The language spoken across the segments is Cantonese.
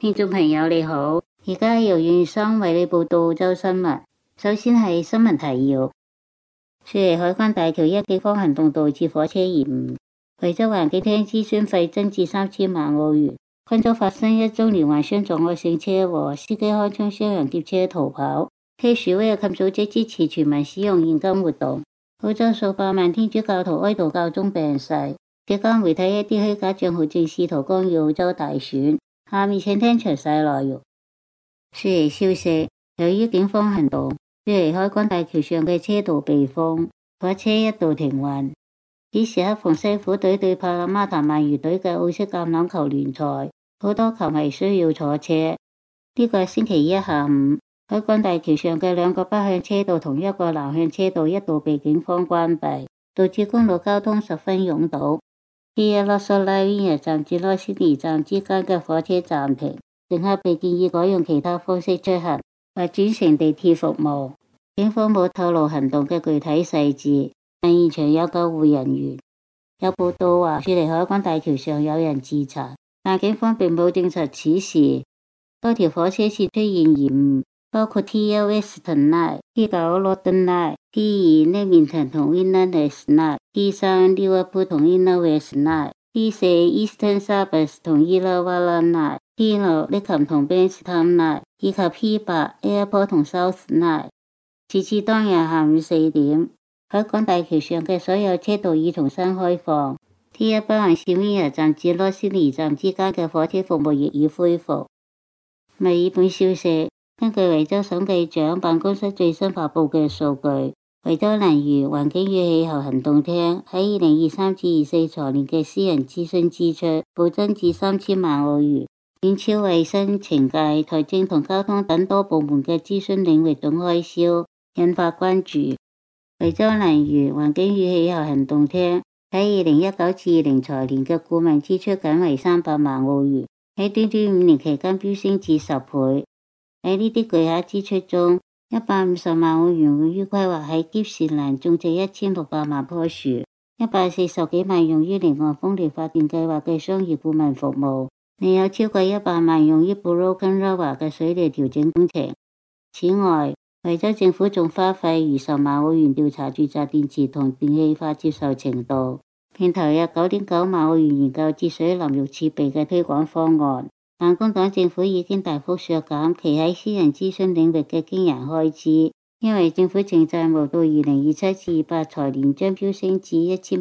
聽眾朋友你好，而家由袁生為你報道澳洲新聞。首先係新聞提要：雪梨海關大橋一警方行動導致火車延誤，維州環境廳諮詢費增至3000萬澳元。昆州發生一宗連環相撞惡性車禍，司機開槍傷人劫車逃跑。K 示威及組織支持全民使用現金活動。澳洲數百萬天主教徒哀悼教宗病逝。社交媒體一啲虛假賬號正試圖干擾澳洲大選。下面請聽詳細內容。雪梨消息，由於警方行動，雪梨海關大橋上嘅車道被封，火車一度停運。此時恰逢西虎隊對帕拉馬塔鰻魚隊嘅澳式橄欖球聯賽，好多球迷需要坐車。呢個係星期一下午，海關大橋上嘅兩個北向車道同一個南向車道一度被警方關閉，導致公路交通十分擁堵。Tia Lossolawiya 站至羅斯尼站之間嘅火車暫停，乘客被建議改用其他方式出行，或轉乘地鐵服務。警方冇透露行動嘅具體細節，但現場有救護人員。有報道話雪梨海關大橋上有人自殘，但警方並冇證實此事。多條火車線出現延誤，包括 T1 Western Line、T9 Northern Line、T2 Leamington 同 Winners Line、T3 Liverpool 同 Inner West Line、T4 Eastern Suburbs 同 Illawarra Line、T6 Lickham 同 Bankstown Line 以及 P8 Airport 同 South Line。截至當日下午4點，海關大橋上嘅所有車道已重新開放。T1 北環線 Wynyard 站至羅斯尼站之間嘅火車服務亦已恢復。墨爾本消息，根據維州審計長辦公室最新發布嘅數據，維州能源、環境與氣候行動廳喺2023至24財年嘅私人諮詢支出暴增至3000萬澳元，遠超衛生、懲戒、財政同交通等多部門嘅諮詢領域總開銷，引發關注。維州能源、環境與氣候行動廳喺2019至20財年嘅顧問支出僅為300萬澳元，喺短短5年期間飆升至10倍。喺呢啲巨額支出中，150萬澳元用於規劃喺傑士蘭種植1600萬棵樹，140幾萬用於離岸風力發電計劃嘅商業顧問服務，另有超過100萬用於 Broken River 嘅水利調整工程。此外，維州政府仲花費逾10萬澳元調查住宅電池同電氣化接受程度，並投入9.9萬澳元研究節水淋浴設備嘅推廣方案。但工黨政府已經大幅削減其喺私人諮詢領域嘅驚人開支，因為政府淨債務到2027至28財年將飆升至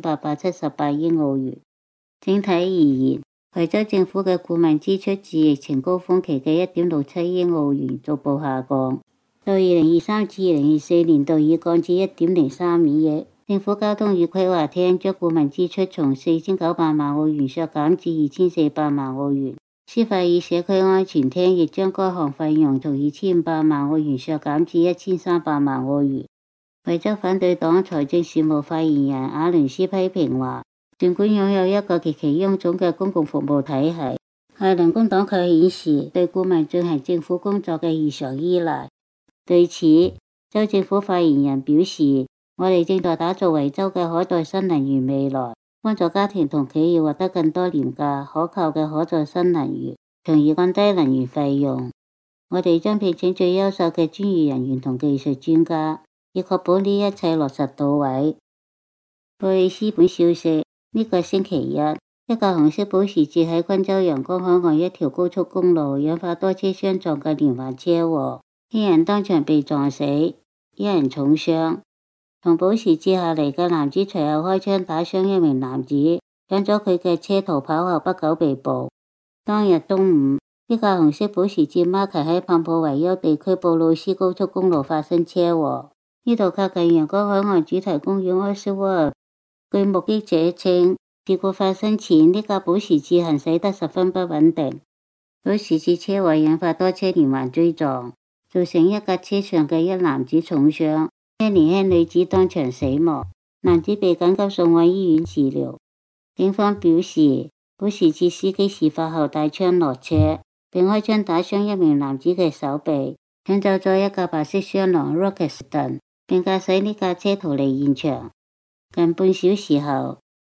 1878億澳元。整體而言，維州政府嘅顧問支出自疫情高峰期嘅1.67億澳元逐步下降，到2023至2024年度已降至1.03億。政府交通與規劃廳將顧問支出從4900萬澳元削減至2400萬澳元。司法與社區安全廳亦將該項費用從2500萬澳元削減至1300萬澳元。維州反對黨財政事務發言人阿倫斯批評話，儘管擁有一個極其臃腫嘅公共服務體系，艾倫工黨卻顯示對顧問進行政府工作嘅異常依賴。對此，州政府發言人表示，我哋正在打造維州嘅可再生能源未來，幫助家庭同企業獲得更多廉價、可靠嘅可再生能源，從而降低能源費用。我哋將聘請最優秀嘅專業人員同技術專家，以確保呢一切落實到位。布里斯本消息，呢個星期一，一架紅色保時捷喺昆州陽光海岸一條高速公路引發多車相撞嘅連環車禍，一人當場被撞死，一人重傷。從保時捷下嚟嘅男子隨後開槍打傷一名男子，搶咗佢嘅車逃跑後不久被捕。當日中午，一架紅色保時捷 Marker 喺帕布維丘地區布魯斯高速公路發生車禍，呢度靠近陽光海岸主題公園 Oswald。據目擊者稱，事故發生前呢架保時捷行駛得十分不穩定，保時捷車禍引發多車連環追撞，造成一架車上嘅一男子重傷，一年輕女子當場死亡，男子被緊急送往醫院治療。警方表示，保時捷司機事發後帶槍落車，並開槍打傷一名男子嘅手臂，搶走咗一架白色雙廊 Rockeston， 並駕駛呢架車逃離現場。近半小時後，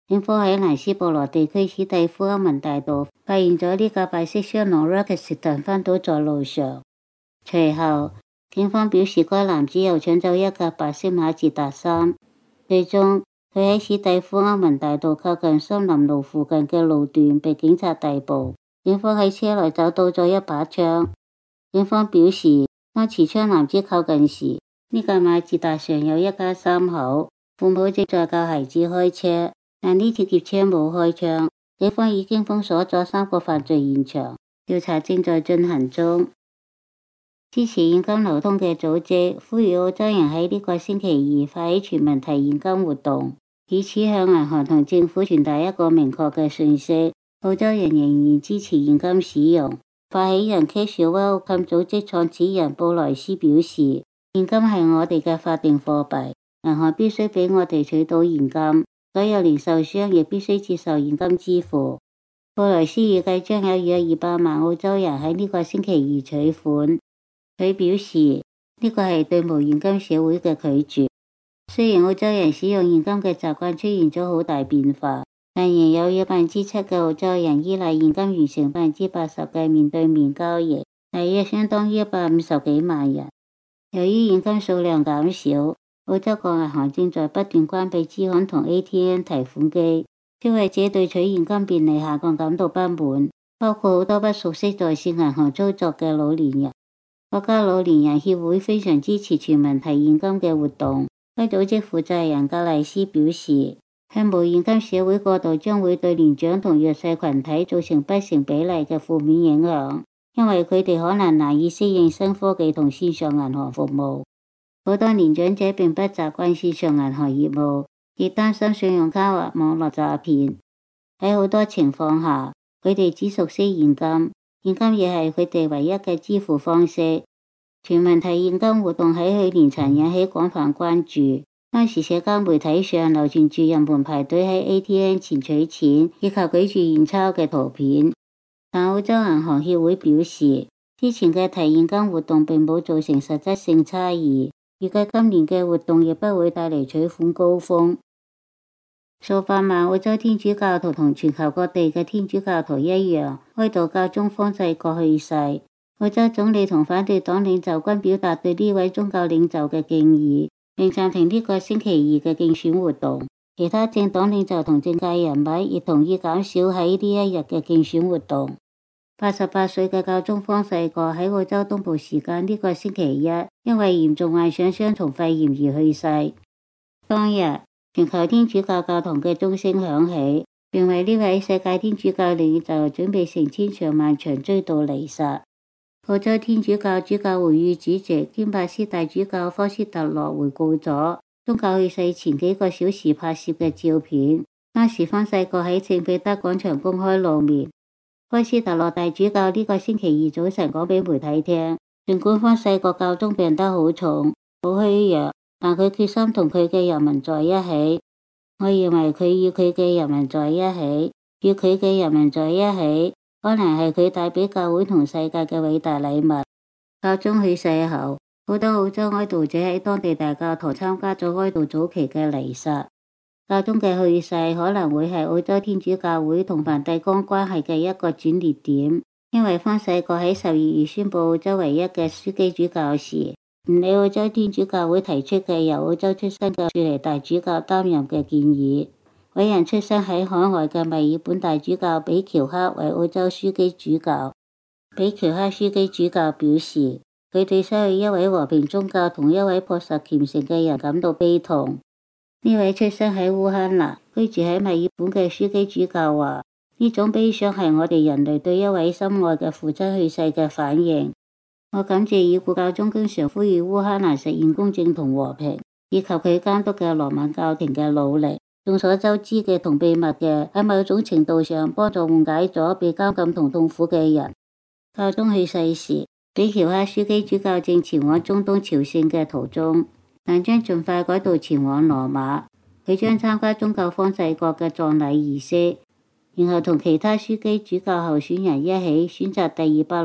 警方喺蘭斯布羅地區史蒂夫歐文大道發現咗呢架白色雙龍 Rocket Sedan 翻倒在路上。隨後，警方表示該男子又搶走一架白色馬自達3。最終，佢喺史蒂夫歐文大道靠近森林路附近嘅路段被警察逮捕。警方喺車內找到咗一把槍。警方表示，當持槍男子靠近時，呢架馬自達上有一家三口，父母正在教孩子開車，但呢條劫車冇開槍。警方已經封鎖咗3個犯罪現場，調查正在進行中。支持現金流通嘅組織呼籲澳洲人喺呢個星期二發起全民提現金活動，以此向銀行同政府傳達一個明確嘅訊息：澳洲人仍然支持現金使用。發起人 Cashwell 及組織創始人布萊斯表示，現金係我哋嘅法定貨幣，銀行必須俾我哋取到現金，所有零售商亦必須接受現金支付。布萊斯預計將有約200萬澳洲人喺呢個星期二取款。佢表示，呢個係對無現金社會嘅拒絕。雖然澳洲人使用現金嘅習慣出現咗好大變化，但仍有約7%嘅澳洲人依賴現金完成80%嘅面對面交易，大約相當於150幾萬人。由於現金數量減少，澳洲各銀行正在不斷關閉支行同 ATM 提款機，消費者對取現金便利下降感到不滿，包括好多不熟悉在線銀行操作嘅老年人。國家老年人協會非常支持全民提現金嘅活動。該組織負責人格麗斯表示，向無現金社會過渡將會對年長同弱勢群體造成不成比例嘅負面影響，因為佢哋可能難以適應新科技同線上銀行服務。好多年長者並不習慣線上銀行業務，亦擔心信用卡或網絡詐騙。喺好多情況下，佢哋只熟悉現金。現金亦係佢哋唯一嘅支付方式。全民提現金活動喺去年曾引起廣泛關注，當時社交媒體上流傳住人們排隊喺 ATM 前取錢以及舉住現鈔嘅圖片。但澳洲銀行協會表示，之前嘅提現金活動並冇造成實質性差異，預計今年嘅活動亦不會帶嚟取款高峰。數百萬澳洲天主教徒同全球各地嘅天主教徒一樣，哀悼教宗方濟各去世。澳洲總理同反對黨領袖均表達對呢位宗教領袖嘅敬意，並暫停呢個星期二嘅競選活動。其他政黨領袖同政界人物亦同意減少喺呢一日嘅競選活動。88歲嘅教宗方濟各喺澳洲東部時間呢個星期一，因為嚴重患上雙重肺炎而去世。當日，全球天主教教堂嘅鐘聲響起，並為呢位世界天主教領袖準備成千上萬場追悼彌撒。澳洲天主教主教會議主席兼巴斯大主教科斯特洛回顧咗宗教去世前幾個小時拍攝嘅照片。當時方濟各喺聖彼得廣場公開露面。科斯特洛大主教呢個星期二早晨講俾媒體聽，儘管方濟各教宗病得好重、好虛弱，但佢決心同佢嘅人民在一起。我認為佢與佢嘅人民在一起，與佢嘅人民在一起，可能係佢帶俾教會同世界嘅偉大禮物。教宗去世後，好多澳洲哀悼者喺當地大教堂參加咗哀悼早期嘅彌撒。教宗嘅去世可能會係澳洲天主教會同梵蒂岡關係嘅一個轉捩點，因為方濟各喺12月宣布澳洲唯一嘅樞機主教時，唔理澳洲天主教會提出嘅由澳洲出身嘅雪梨大主教擔任嘅建議，委任出身喺海外嘅墨爾本大主教比喬克為澳洲樞機主教。比喬克樞機主教表示，佢對失去一位和平宗教同一位樸實虔誠嘅人感到悲痛。呢位出生喺烏克蘭、居住喺墨爾本嘅樞機主教話：呢種悲傷係我哋人類對一位心愛嘅父親去世嘅反應。我感謝已故教宗經常呼籲烏克蘭實現公正同和平，以及佢監督嘅羅馬教廷嘅努力。眾所周知嘅同秘密嘅，喺某種程度上幫助緩解咗被監禁同痛苦嘅人。教宗去世時，比喬克樞機主教正前往中東朝聖嘅途中，但將盡快改道前往羅馬。佢將參加宗教方濟各嘅葬禮儀式，然後同其他樞機主教候選人一起選擇第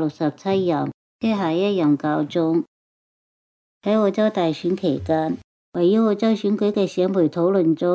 267任即下一任教宗。喺澳洲大選期間，圍繞澳洲選舉嘅社媒討論中，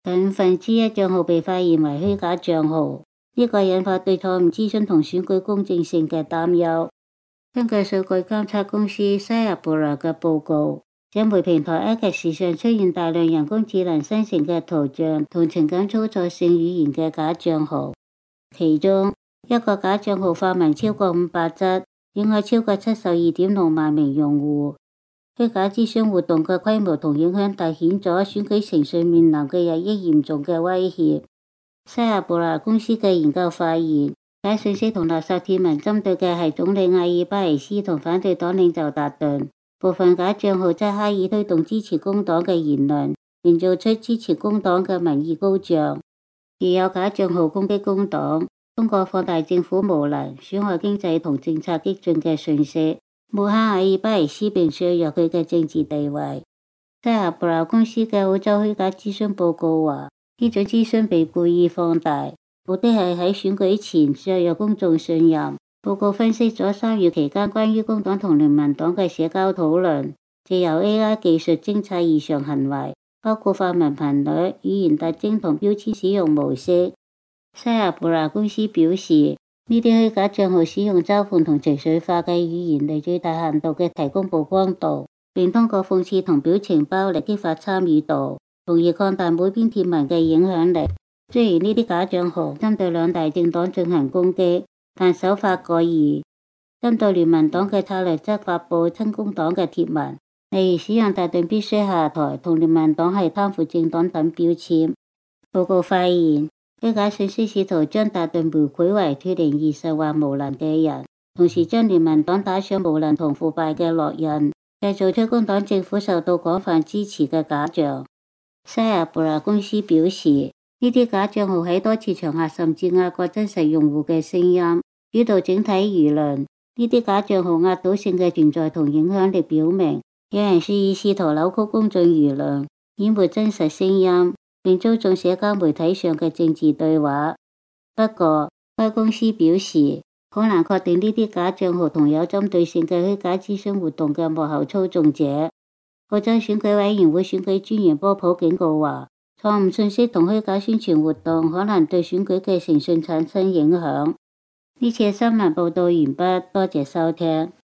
1/5賬號被發現為虛假賬號，呢個引發對錯誤資訊同選舉公正性嘅擔憂。根據數據監測公司 Sayabra 嘅報告，社媒平台 X 時常出現大量人工智能生成嘅圖像同情感操作性語言嘅假賬號，其中一個假賬號發文超過500則，影響超過72.6萬名用戶。虛假諮詢活動嘅規模同影響凸顯咗選舉程序面臨嘅日益嚴重嘅威脅。Sayabra 公司嘅研究發現，假信息同垃圾貼文針對嘅係總理阿爾巴尼斯同反對黨領袖達頓，部分假賬號則刻意推動支持工黨嘅言論，營造出支持工黨嘅民意高漲。而有假賬號攻擊工黨，通過放大政府無能、損害經濟同政策激進嘅訊息，抹黑阿爾巴尼斯並削弱佢嘅政治地位。Sayabra 公司嘅澳洲虛假諮詢報告話，呢種諮詢被故意放大，目的係喺選舉前削弱公眾信任。報告分析咗3月期間關於工黨同聯盟黨嘅社交討論，藉由 AI 技術偵察異常行為，包括發文頻率、語言特徵同標籤使用模式。Sayabra 公司表示，呢啲虛假賬號使用嘲諷同情緒化嘅語言嚟最大限度嘅提供曝光度，並通過諷刺同表情包嚟激發參與度，從而擴大每篇貼文嘅影響力。雖然呢啲假賬號針對2大政黨進行攻擊，但手法各異。針對聯盟黨嘅策略則發布親工黨嘅貼文，例如使用達頓必須下台同聯盟黨係貪腐政黨等標籤。報告發現，虛假信息試圖將達頓描繪為脫離現實或無能嘅人，同時將聯盟黨打上無能同腐敗嘅烙印，製造出工黨政府受到廣泛支持嘅假象。Sayabra 公司表示，呢啲假賬號喺多次場合甚至壓過真實用戶嘅聲音，主導整體輿論。呢啲假賬號壓倒性嘅存在同影響力表明，有人試圖扭曲公眾輿論，掩沒真實聲音，並操縱社交媒體上嘅政治對話。不過，該公司表示，好難確定呢啲假賬號同有針對性嘅虛假諮詢活動嘅幕後操縱者。澳洲選舉委員會選舉專員波普警告話，錯誤信息同虛假宣傳活動可能對選舉嘅誠信產生影響。呢次新聞報道完畢，多謝收聽。